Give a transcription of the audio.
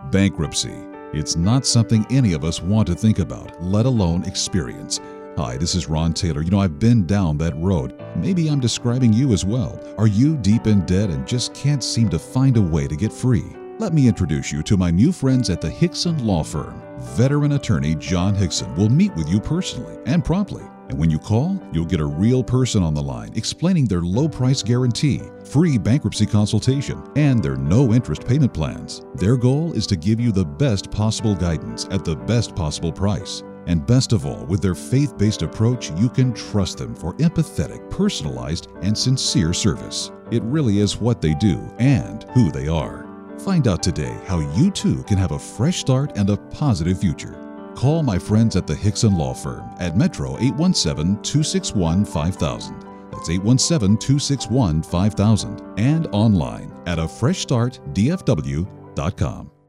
Bankruptcy. It's not something any of us want to think about, let alone experience. Hi, this is Ron Taylor. I've been down that road. Maybe I'm describing you as well. Are you deep in debt and just can't seem to find a way to get free? Let me introduce you to my new friends at the Hickson Law Firm. Veteran attorney John Hickson will meet with you personally and promptly. And when you call, you'll get a real person on the line explaining their low price guarantee, free bankruptcy consultation, and their no interest payment plans. Their goal is to give you the best possible guidance at the best possible price. And best of all, with their faith-based approach, you can trust them for empathetic, personalized, and sincere service. It really is what they do and who they are. Find out today how you too can have a fresh start and a positive future. Call my friends at the Hickson Law Firm at Metro 817-261-5000. That's 817-261-5000. And online at afreshstartdfw.com.